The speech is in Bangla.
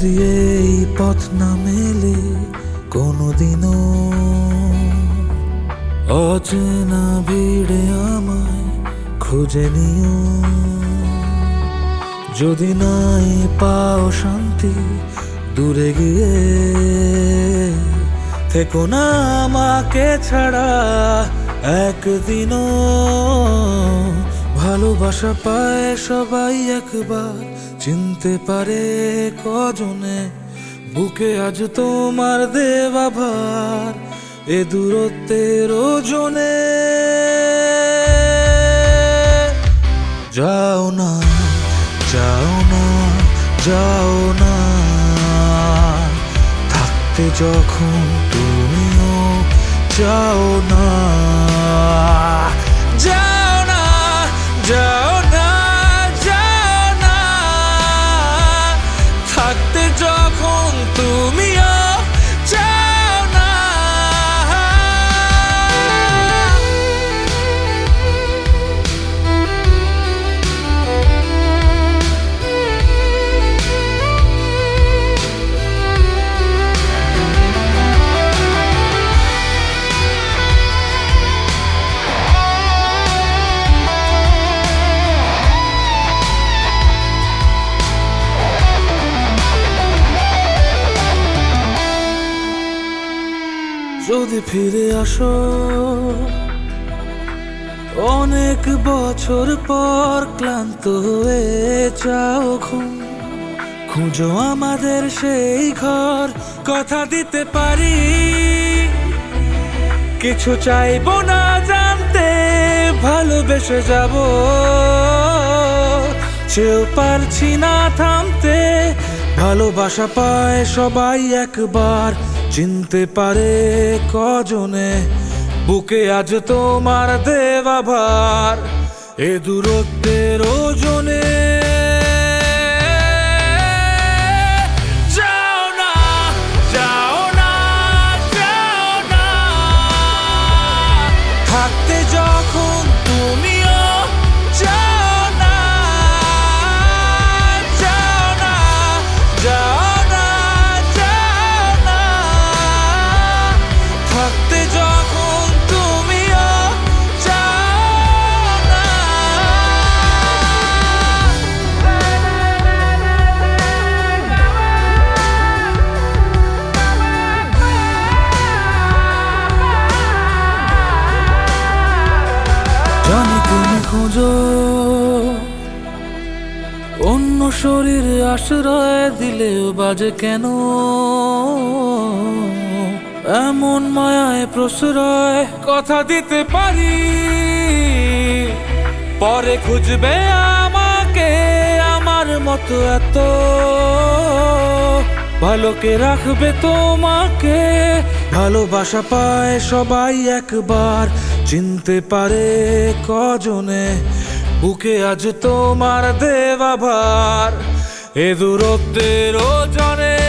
যদি এই পথ না মেলে কোনোদিনও, অচেনা ভিড়ে আমায় খুঁজে নিও। যদি নাই পাও শান্তি দূরে গিয়ে, থেকো না আমাকে ছাড়া একদিনও। ভালোবাসা পায় সবাই একবার, চিনতে পারে কজনে। বুকে আজ তোমার দেওয়া ভার, এ দূরত্বের ওজনে। যাও না, যাও না, যাও না, থাকতে যখন তুমিও যাও না। যাও না, যাও না, যাও না, থাকতে যখন তুমিও যাও না। যদি ফিরে আসো অনেক বছর পর, ক্লান্ত হয়ে যাও ঘুম, খুঁজো আমাদের সেই ঘর। কথা দিতে পারি কিছু চাইবো না জানতে, ভালোবেসে যাব সেও পারছি না থামতে। ভালোবাসা পায় সবাই একবার, চিনতে পারে কজনে। বুকে আজ তোমার দেওয়া ভার, এ দূরত্বের ওজনে। যাও না, যাও না, যাও না, থাকতে যখন তুমিও যাও না। যাও না, যাও না, যাও না, থাকতে যখন তুমিও যাও না। জানি তুমি খোঁজো অন্য শরীর, আশ্রয় দিলেও বাজে কেন এমন মায়ায় প্রশ্রয়। কথা দিতে পারি পরে খুঁজবে আমাকে আমার মতো, এত ভালোকে রাখবে তোমাকে। ভালোবাসা পায় সবাই একবার, চিনতে পারে কজনে। বুকে আজ তোমার দেওয়া ভার, এ দূরত্বের ওজনে।